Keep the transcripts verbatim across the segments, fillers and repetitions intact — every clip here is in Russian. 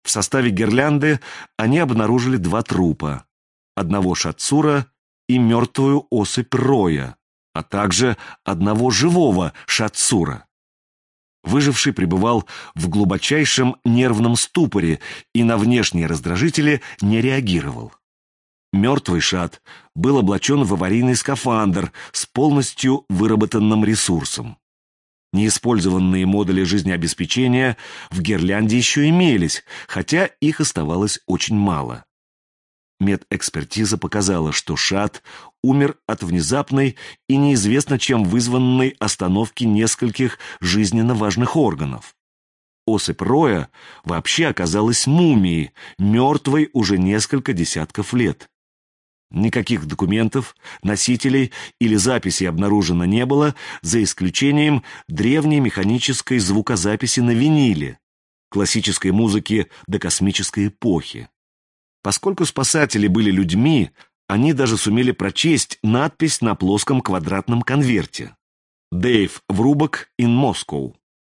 В составе гирлянды они обнаружили два трупа: одного шатцура и мертвую особь роя, а также одного живого шатцура. Выживший пребывал в глубочайшем нервном ступоре и на внешние раздражители не реагировал. Мертвый шат был облачен в аварийный скафандр с полностью выработанным ресурсом. Неиспользованные модули жизнеобеспечения в гирлянде еще имелись, хотя их оставалось очень мало. Медэкспертиза показала, что шат умер от внезапной и неизвестно чем вызванной остановки нескольких жизненно важных органов. Особь роя вообще оказалась мумией, мертвой уже несколько десятков лет. Никаких документов, носителей или записей обнаружено не было, за исключением древней механической звукозаписи на виниле, классической музыки докосмической эпохи. Поскольку спасатели были людьми, они даже сумели прочесть надпись на плоском квадратном конверте: «Дэйв Врубак in Moscow».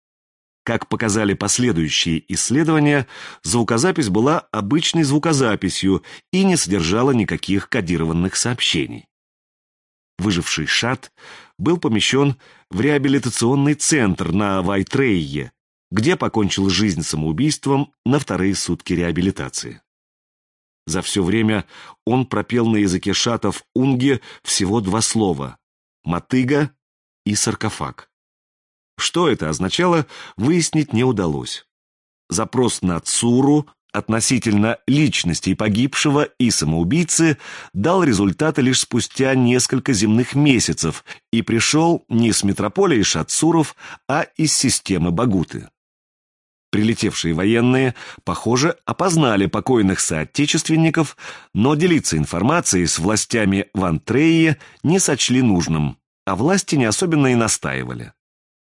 Как показали последующие исследования, звукозапись была обычной звукозаписью и не содержала никаких кодированных сообщений. Выживший шат был помещен в реабилитационный центр на Вайтрейе, где покончил жизнь самоубийством на вторые сутки реабилитации. За все время он пропел на языке шатов унги всего два слова: «мотыга» и «саркофаг». Что это означало, выяснить не удалось. Запрос на Цуру относительно личностей погибшего и самоубийцы дал результаты лишь спустя несколько земных месяцев и пришел не с метрополии Шатцуров, а из системы Багуты. Прилетевшие военные, похоже, опознали покойных соотечественников, но делиться информацией с властями в Антрее не сочли нужным, а власти не особенно и настаивали.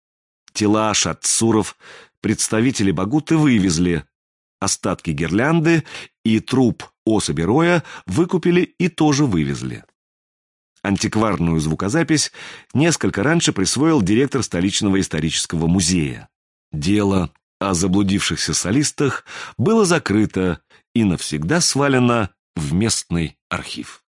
Тела шатцуров представители Багуты вывезли, остатки гирлянды и труп особи роя выкупили и тоже вывезли. Антикварную звукозапись несколько раньше присвоил директор столичного исторического музея. Дело о заблудившихся солистах было закрыто и навсегда свалено в местный архив.